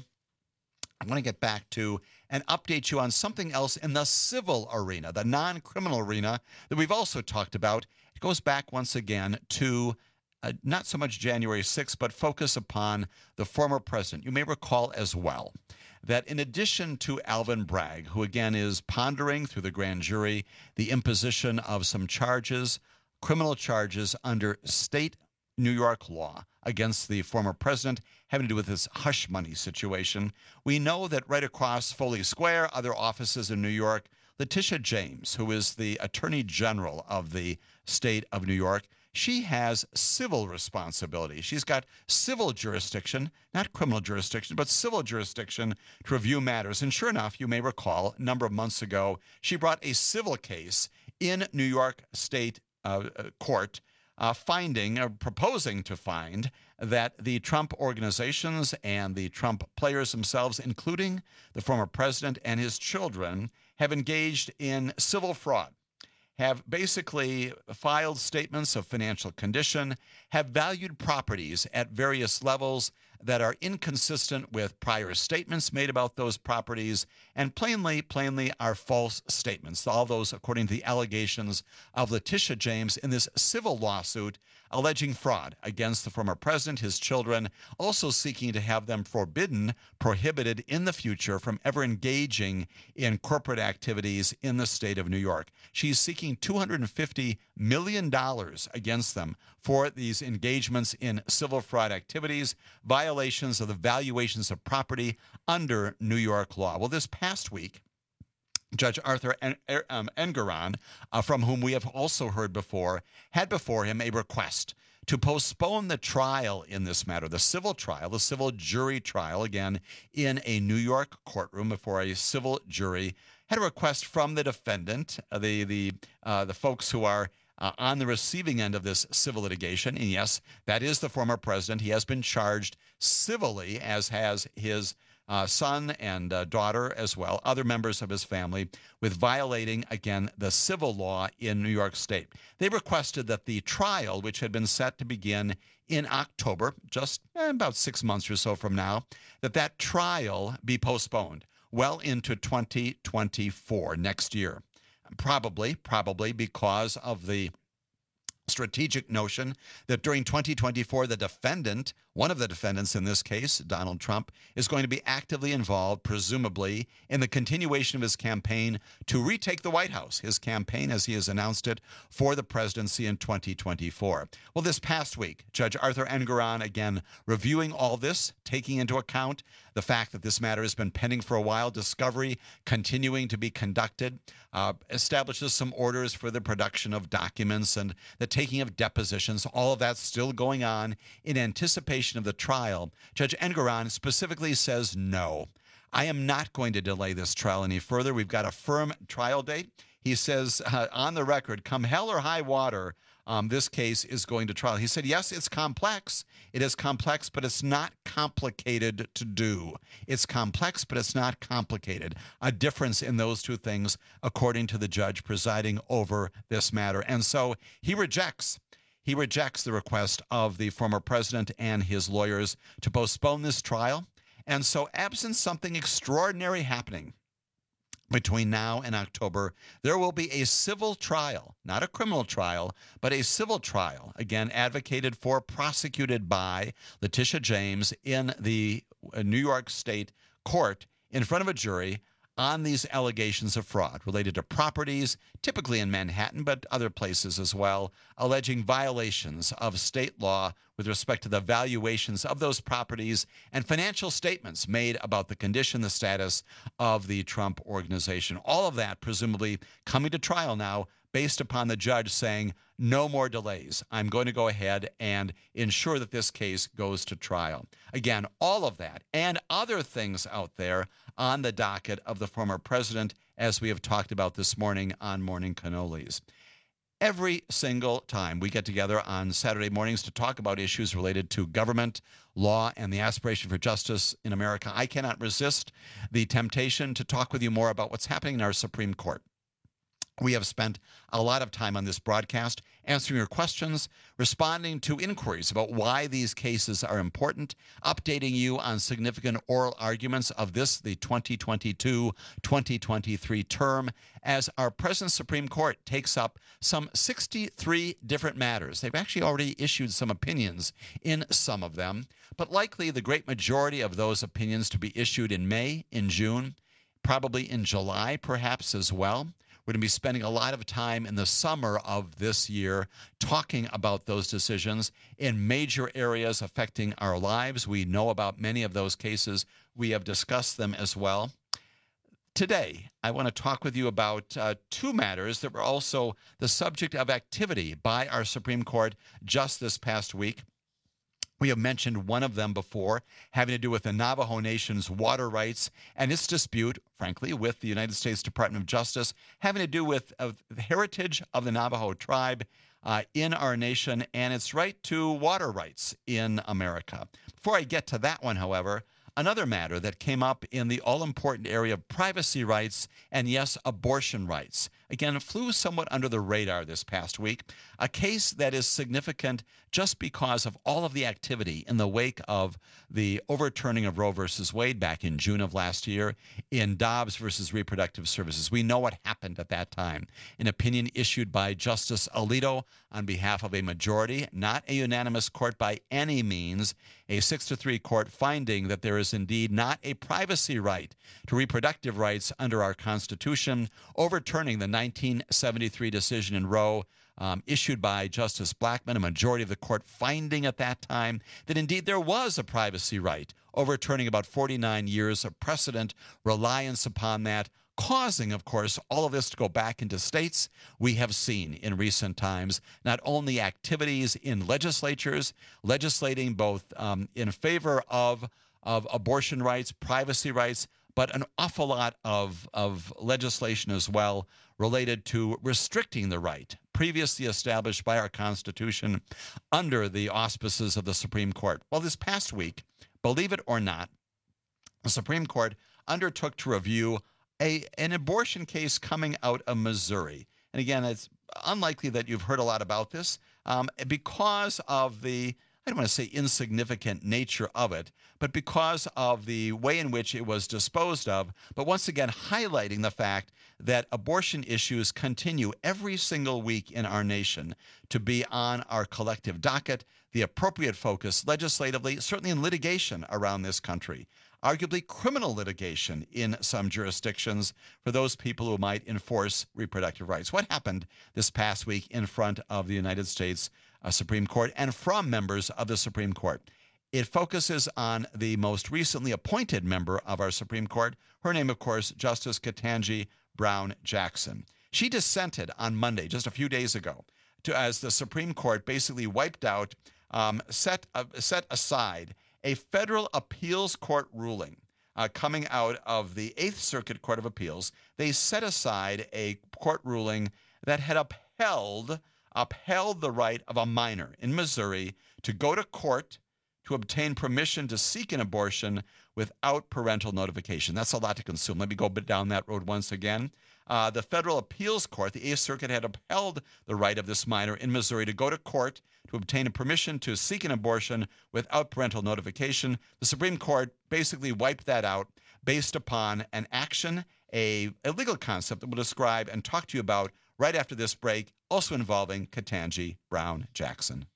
I want to get back to and update you on something else in the civil arena, the non-criminal arena that we've also talked about. It goes back once again to uh, not so much January sixth, but focus upon the former president. You may recall as well that in addition to Alvin Bragg, who again is pondering through the grand jury the imposition of some charges, criminal charges under state New York law against the former president having to do with this hush money situation. We know that right across Foley Square, other offices in New York, Letitia James, who is the Attorney General of the state of New York, she has civil responsibility. She's got civil jurisdiction, not criminal jurisdiction, but civil jurisdiction to review matters. And sure enough, you may recall, a number of months ago, she brought a civil case in New York State uh, Court, uh, finding, or proposing to find, that the Trump organizations and the Trump players themselves, including the former president and his children, have engaged in civil fraud, have basically filed statements of financial condition, have valued properties at various levels that are inconsistent with prior statements made about those properties, and plainly, plainly are false statements. All those according to the allegations of Letitia James in this civil lawsuit alleging fraud against the former president, his children, also seeking to have them forbidden, prohibited in the future from ever engaging in corporate activities in the state of New York. She's seeking two hundred fifty million dollars against them for these engagements in civil fraud activities, violations of the valuations of property under New York law. Well, this past week, Judge Arthur Engoron, uh, from whom we have also heard before, had before him a request to postpone the trial in this matter, the civil trial, the civil jury trial, again, in a New York courtroom before a civil jury, had a request from the defendant, uh, the, the, uh, the folks who are Uh, on the receiving end of this civil litigation. And yes, that is the former president. He has been charged civilly, as has his uh, son and uh, daughter as well, other members of his family, with violating, again, the civil law in New York State. They requested that the trial, which had been set to begin in October, just eh, about six months or so from now, that that trial be postponed well into twenty twenty-four, next year. Probably, probably because of the strategic notion that during twenty twenty-four, the defendant, one of the defendants in this case, Donald Trump, is going to be actively involved, presumably, in the continuation of his campaign to retake the White House, his campaign, as he has announced it, for the presidency in twenty twenty-four. Well, this past week, Judge Arthur Engoron, again, reviewing all this, taking into account the fact that this matter has been pending for a while, discovery continuing to be conducted, uh, establishes some orders for the production of documents and the taking of depositions, all of that still going on in anticipation of the trial. Judge Engoron specifically says, no, I am not going to delay this trial any further. We've got a firm trial date. He says uh, on the record, come hell or high water, Um, this case is going to trial. He said, yes, it's complex. It is complex, but it's not complicated to do. It's complex, but it's not complicated. A difference in those two things, according to the judge presiding over this matter. And so he rejects. He rejects the request of the former president and his lawyers to postpone this trial. And so absent something extraordinary happening between now and October, there will be a civil trial, not a criminal trial, but a civil trial, again, advocated for, prosecuted by Letitia James in the New York State court in front of a jury on these allegations of fraud related to properties, typically in Manhattan, but other places as well, alleging violations of state law with respect to the valuations of those properties and financial statements made about the condition, the status of the Trump organization. All of that presumably coming to trial now based upon the judge saying, no more delays. I'm going to go ahead and ensure that this case goes to trial. Again, all of that and other things out there on the docket of the former president, as we have talked about this morning on Morning Cannolis. Every single time we get together on Saturday mornings to talk about issues related to government, law, and the aspiration for justice in America, I cannot resist the temptation to talk with you more about what's happening in our Supreme Court. We have spent a lot of time on this broadcast answering your questions, responding to inquiries about why these cases are important, updating you on significant oral arguments of this, the twenty twenty-two twenty twenty-three term, as our present Supreme Court takes up some sixty-three different matters. They've actually already issued some opinions in some of them, but likely the great majority of those opinions to be issued in May, in June, probably in July perhaps as well. We're going to be spending a lot of time in the summer of this year talking about those decisions in major areas affecting our lives. We know about many of those cases. We have discussed them as well. Today, I want to talk with you about uh, two matters that were also the subject of activity by our Supreme Court just this past week. We have mentioned one of them before, having to do with the Navajo Nation's water rights and its dispute, frankly, with the United States Department of Justice, having to do with uh, the heritage of the Navajo tribe uh, in our nation and its right to water rights in America. Before I get to that one, however, another matter that came up in the all-important area of privacy rights and, yes, abortion rights. Again, flew somewhat under the radar this past week. A case that is significant just because of all of the activity in the wake of the overturning of Roe versus Wade back in June of last year in Dobbs versus Reproductive Services. We know what happened at that time. An opinion issued by Justice Alito on behalf of a majority, not a unanimous court by any means, a six to three court finding that there is indeed not a privacy right to reproductive rights under our Constitution, overturning the nineteen seventy-three decision in Roe um, issued by Justice Blackmun, a majority of the court finding at that time that indeed there was a privacy right, overturning about forty-nine years of precedent, reliance upon that, causing, of course, all of this to go back into states. We have seen in recent times not only activities in legislatures, legislating both um, in favor of, of abortion rights, privacy rights, but an awful lot of, of legislation as well related to restricting the right previously established by our Constitution under the auspices of the Supreme Court. Well, this past week, believe it or not, the Supreme Court undertook to review a, an abortion case coming out of Missouri. And again, it's unlikely that you've heard a lot about this um, because of the, I don't want to say insignificant nature of it, but because of the way in which it was disposed of, but once again highlighting the fact that abortion issues continue every single week in our nation to be on our collective docket, the appropriate focus legislatively, certainly in litigation around this country, arguably criminal litigation in some jurisdictions for those people who might enforce reproductive rights. What happened this past week in front of the United States uh, Supreme Court and from members of the Supreme Court? It focuses on the most recently appointed member of our Supreme Court. Her name, of course, Justice Ketanji Brown Jackson. She dissented on Monday, just a few days ago, to as the Supreme Court basically wiped out, um, set uh, set aside a federal appeals court ruling uh, coming out of the Eighth Circuit Court of Appeals. They set aside a court ruling that had upheld upheld the right of a minor in Missouri to go to court to obtain permission to seek an abortion without parental notification. That's a lot to consume. Let me go down that road once again. Uh, the federal appeals court, the Eighth Circuit, had upheld the right of this minor in Missouri to go to court to obtain a permission to seek an abortion without parental notification. The Supreme Court basically wiped that out based upon an action, a, a legal concept that we'll describe and talk to you about right after this break, also involving Ketanji Brown Jackson.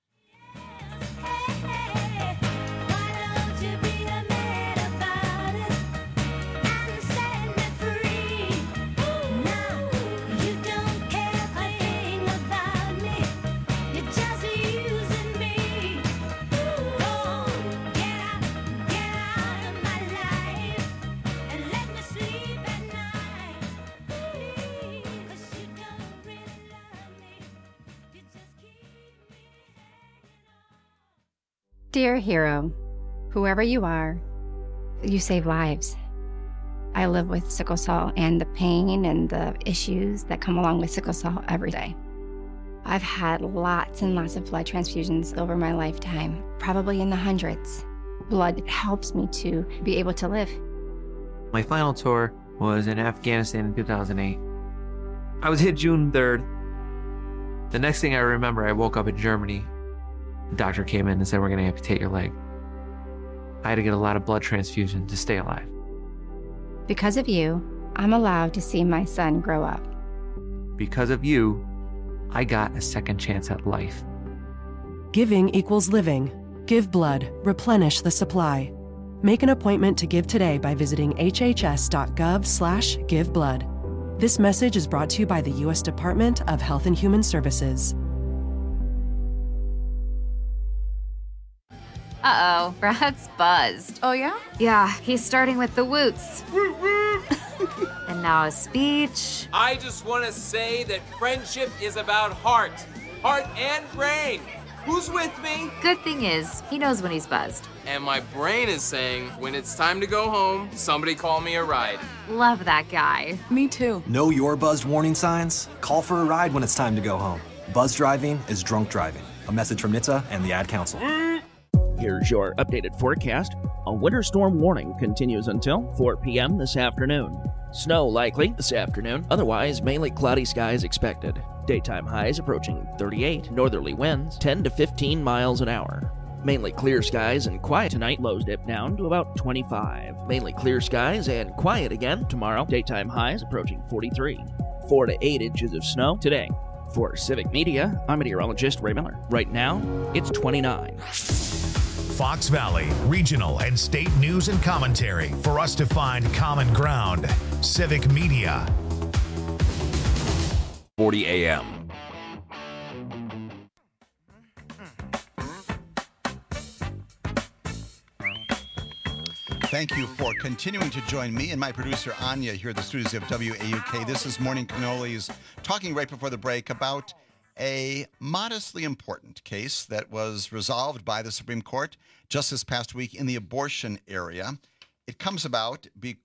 Dear hero, whoever you are, you save lives. I live with sickle cell and the pain and the issues that come along with sickle cell every day. I've had lots and lots of blood transfusions over my lifetime, probably in the hundreds. Blood helps me to be able to live. My final tour was in Afghanistan in two thousand eight. I was hit June third. The next thing I remember, I woke up in Germany. The doctor came in and said, we're going to amputate your leg. I had to get a lot of blood transfusion to stay alive. Because of you, I'm allowed to see my son grow up. Because of you, I got a second chance at life. Giving equals living. Give blood. Replenish the supply. Make an appointment to give today by visiting hhs.gov slash give blood. This message is brought to you by the U S Department of Health and Human Services. Uh-oh, Brad's buzzed. Oh, yeah? Yeah, he's starting with the woots. Now a speech. I just want to say that friendship is about heart. Heart and brain. Who's with me? Good thing is, he knows when he's buzzed. And my brain is saying, when it's time to go home, somebody call me a ride. Love that guy. Me too. Know your buzzed warning signs? Call for a ride when it's time to go home. Buzz driving is drunk driving. A message from N H T S A and the Ad Council. Here's your updated forecast. A winter storm warning continues until four p.m. this afternoon. Snow likely this afternoon, otherwise mainly cloudy skies expected. Daytime highs approaching thirty-eight, northerly winds ten to fifteen miles an hour. Mainly clear skies and quiet tonight, lows dip down to about twenty-five. Mainly clear skies and quiet again tomorrow, daytime highs approaching forty-three. four to eight inches of snow today. For Civic Media, I'm meteorologist Ray Miller. Right now, it's twenty-nine. Fox Valley, regional and state news and commentary for us to find common ground. Civic Media. forty a.m. Thank you for continuing to join me and my producer Anya here at the studios of W A U K. This is Morning Cannolis, talking right before the break about a modestly important case that was resolved by the Supreme Court just this past week in the abortion area. It comes about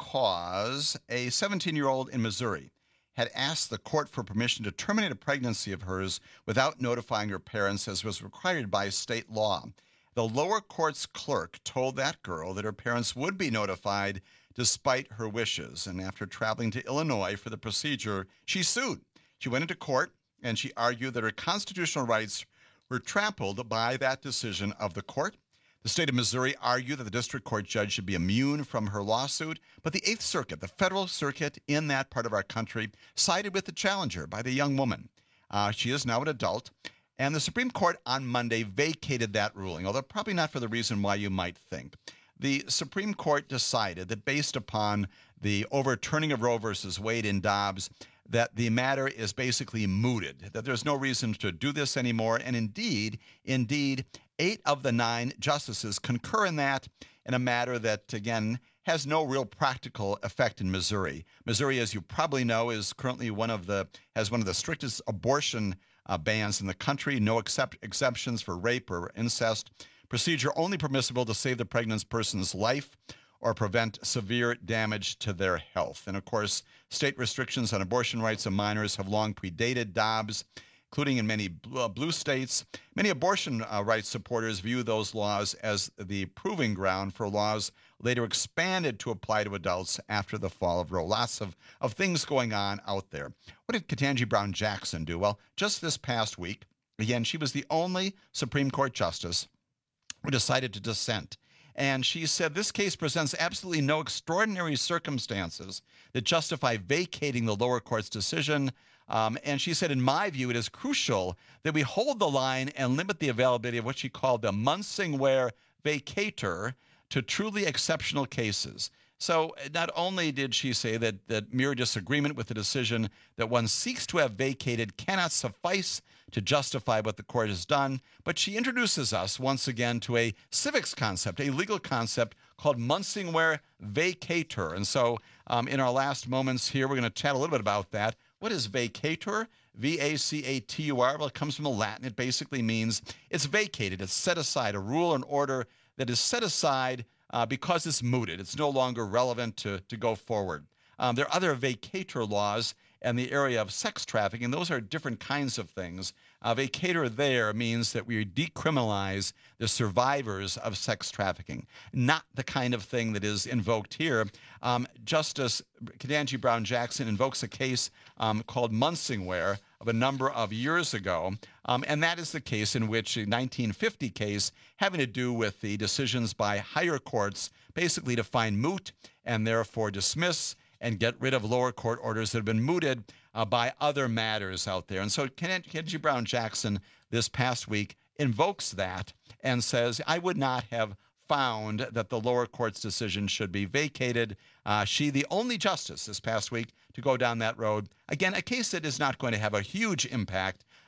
because a seventeen-year-old in Missouri had asked the court for permission to terminate a pregnancy of hers without notifying her parents, as was required by state law. The lower court's clerk told that girl that her parents would be notified despite her wishes. And after traveling to Illinois for the procedure, she sued. She went into court and she argued that her constitutional rights were trampled by that decision of the court. The state of Missouri argued that the district court judge should be immune from her lawsuit, but the Eighth Circuit, the federal circuit in that part of our country, sided with the challenger by the young woman. Uh, she is now an adult. And the Supreme Court on Monday vacated that ruling, although probably not for the reason why you might think. The Supreme Court decided that based upon the overturning of Roe versus Wade in Dobbs, that the matter is basically mooted, that there's no reason to do this anymore. And indeed, indeed, eight of the nine justices concur in that, in a matter that, again, has no real practical effect in Missouri. Missouri, as you probably know, is currently one of the, has one of the strictest abortion Uh, bans in the country, no except exceptions for rape or incest, procedure only permissible to save the pregnant person's life or prevent severe damage to their health. And of course, state restrictions on abortion rights of minors have long predated Dobbs, including in many blue, uh, blue states. Many abortion uh, rights supporters view those laws as the proving ground for laws later expanded to apply to adults after the fall of Roe. Lots of, of things going on out there. What did Ketanji Brown Jackson do? Well, just this past week, again, she was the only Supreme Court justice who decided to dissent. And she said this case presents absolutely no extraordinary circumstances that justify vacating the lower court's decision. Um, and she said, in my view, it is crucial that we hold the line and limit the availability of what she called the Munsingware vacator to truly exceptional cases. So not only did she say that, that mere disagreement with the decision that one seeks to have vacated cannot suffice to justify what the court has done, but she introduces us once again to a civics concept, a legal concept called Munsingware vacator. And so um, in our last moments here, we're going to chat a little bit about that. What is vacator? V A C A T U R. Well, it comes from the Latin. It basically means it's vacated. It's set aside, a rule and order that is set aside uh, because it's mooted. It's no longer relevant to, to go forward. Um, there are other vacator laws in the area of sex trafficking. Those are different kinds of things. Uh, vacator there means that we decriminalize the survivors of sex trafficking, not the kind of thing that is invoked here. Um, Justice Ketanji Brown Jackson invokes a case um, called Munsingware of a number of years ago, um, and that is the case in which a nineteen fifty case having to do with the decisions by higher courts basically to find moot and therefore dismiss and get rid of lower court orders that have been mooted uh, by other matters out there. And so Ketanji Brown Jackson this past week invokes that and says, I would not have found that the lower court's decision should be vacated. Uh, she, the only justice this past week to go down that road. Again, a case that is not going to have a huge impact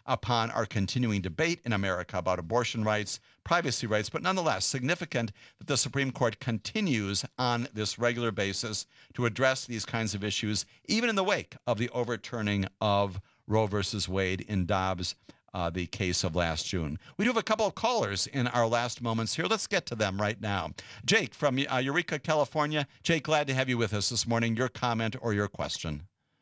upon our continuing debate in America about abortion rights, privacy rights, but nonetheless significant that the Supreme Court continues on this regular basis to address these kinds of issues, even in the wake of the overturning of Roe versus Wade in Dobbs, uh, the case of last June. We do have a couple of callers in our last moments here. Let's get to them right now. Jake from uh, Eureka, California. Jake, glad to have you with us this morning. Your comment or your question?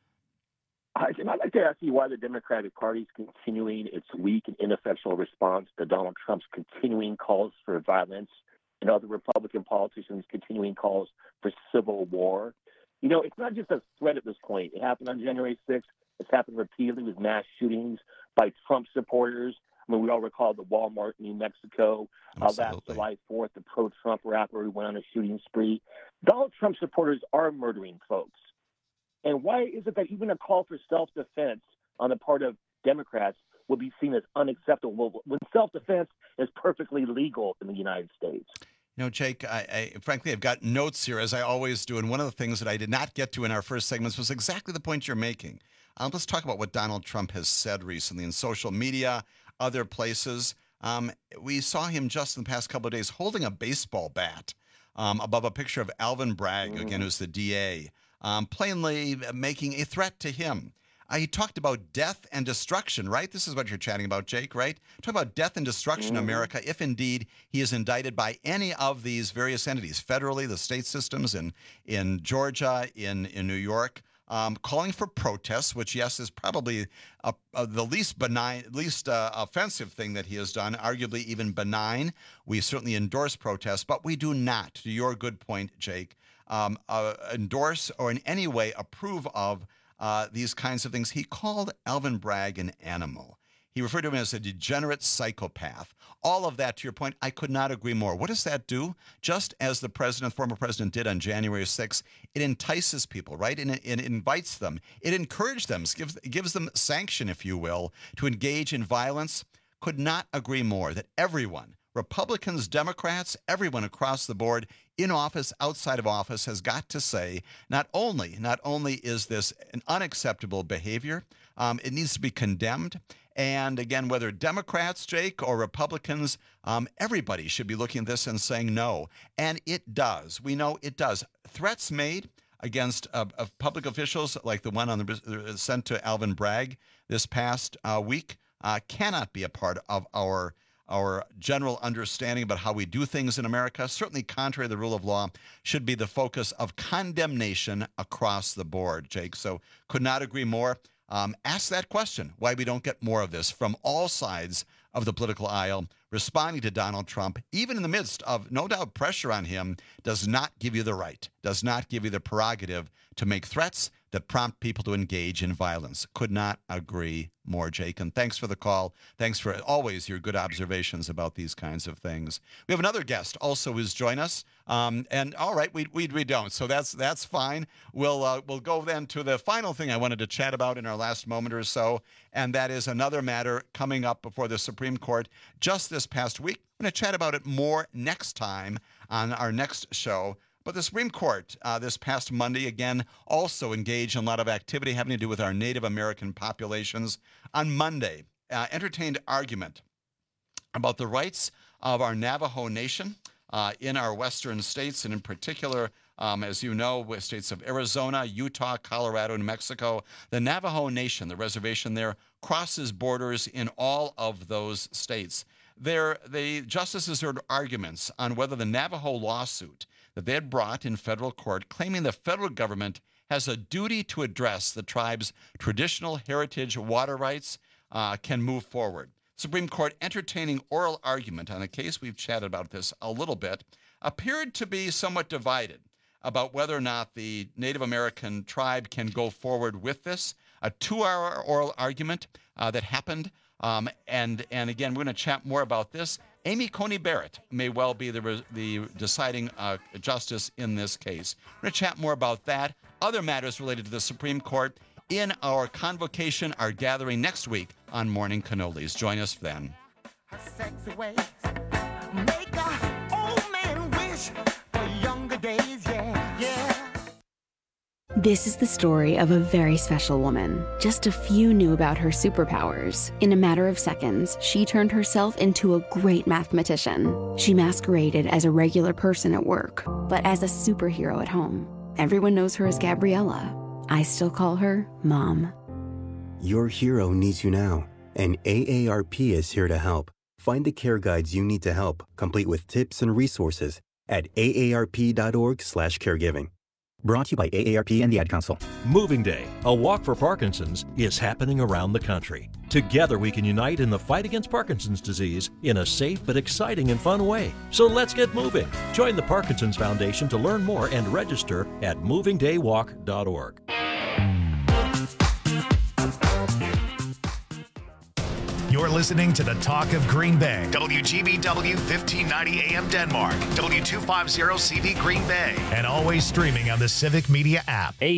Hi, Jim. I'd like to ask you why the Democratic Party is continuing its weak and ineffectual response to Donald Trump's continuing calls for violence and other Republican politicians' continuing calls for civil war. You know, it's not just a threat at this point. It happened on January sixth. It's happened repeatedly with mass shootings by Trump supporters. I mean, we all recall the Walmart in New Mexico. Uh, last July fourth, the pro-Trump rapper who went on a shooting spree. Donald Trump supporters are murdering folks. And why is it that even a call for self-defense on the part of Democrats would be seen as unacceptable when self-defense is perfectly legal in the United States? You know, Jake, I, I frankly, I've got notes here, as I always do. And one of the things that I did not get to in our first segments was exactly the point you're making. Um, let's talk about what Donald Trump has said recently in social media, other places. Um, we saw him just in the past couple of days holding a baseball bat um, above a picture of Alvin Bragg, mm. again, who's the D A, um, plainly making a threat to him. Uh, he talked about death and destruction, right? This is what you're chatting about, Jake, right? Talk about death and destruction in America if indeed he is indicted by any of these various entities, federally, the state systems in, in Georgia, in, in New York, um, calling for protests, which, yes, is probably a, a, the least benign, least uh, offensive thing that he has done, arguably even benign. We certainly endorse protests, but we do not, to your good point, Jake, um, uh, endorse or in any way approve of Uh, these kinds of things. He called Alvin Bragg an animal. He referred to him as a degenerate psychopath. All of that, to your point, I could not agree more. What does that do? Just as the president, former president did on January sixth, it entices people, right? And it, it invites them. It encourages them, gives, gives them sanction, if you will, to engage in violence. Could not agree more that everyone, Republicans, Democrats, everyone across the board, in office, outside of office, has got to say, not only, not only is this an unacceptable behavior, um, it needs to be condemned. And again, whether Democrats, Jake, or Republicans, um, everybody should be looking at this and saying no. And it does. We know it does. Threats made against uh, of public officials, like the one on the sent to Alvin Bragg this past uh, week, uh, cannot be a part of our Our general understanding about how we do things in America, certainly contrary to the rule of law, should be the focus of condemnation across the board, Jake. So could not agree more. Um, ask that question, why we don't get more of this from all sides of the political aisle, responding to Donald Trump, even in the midst of, no doubt, pressure on him, does not give you the right, does not give you the prerogative to make threats that prompt people to engage in violence. Could not agree more, Jake. And thanks for the call. Thanks for always your good observations about these kinds of things. We have another guest also who's joined us. Um, and all right, we, we we don't, so that's that's fine. We'll uh, we'll go then to the final thing I wanted to chat about in our last moment or so, and that is another matter coming up before the Supreme Court just this past week. I'm going to chat about it more next time on our next show. But the Supreme Court uh, this past Monday, again, also engaged in a lot of activity having to do with our Native American populations. On Monday, uh, entertained argument about the rights of our Navajo Nation uh, in our western states, and in particular, um, as you know, with states of Arizona, Utah, Colorado, and Mexico. The Navajo Nation, the reservation there, crosses borders in all of those states. There, the justices heard arguments on whether the Navajo lawsuit that they had brought in federal court, claiming the federal government has a duty to address the tribe's traditional heritage water rights, uh, can move forward. Supreme Court entertaining oral argument on the case, we've chatted about this a little bit, appeared to be somewhat divided about whether or not the Native American tribe can go forward with this. A two-hour oral argument uh, that happened. Um, and, and again, we're going to chat more about this. Amy Coney Barrett may well be the, the deciding uh, justice in this case. We're going to chat more about that, other matters related to the Supreme Court in our convocation, our gathering next week on Morning Cannolis. Join us then. Sexy ways make a old man wish for younger days, yeah, yeah. This is the story of a very special woman. Just a few knew about her superpowers. In a matter of seconds, she turned herself into a great mathematician. She masqueraded as a regular person at work, but as a superhero at home. Everyone knows her as Gabriella. I still call her Mom. Your hero needs you now, and A A R P is here to help. Find the care guides you need to help, complete with tips and resources at A A R P dot org slash caregiving. Brought to you by A A R P and the Ad Council. Moving Day, a walk for Parkinson's, is happening around the country. Together we can unite in the fight against Parkinson's disease in a safe but exciting and fun way. So let's get moving. Join the Parkinson's Foundation to learn more and register at moving day walk dot org. You're listening to the Talk of Green Bay. W G B W fifteen ninety A M Denmark. W two fifty C V Green Bay. And always streaming on the Civic Media app.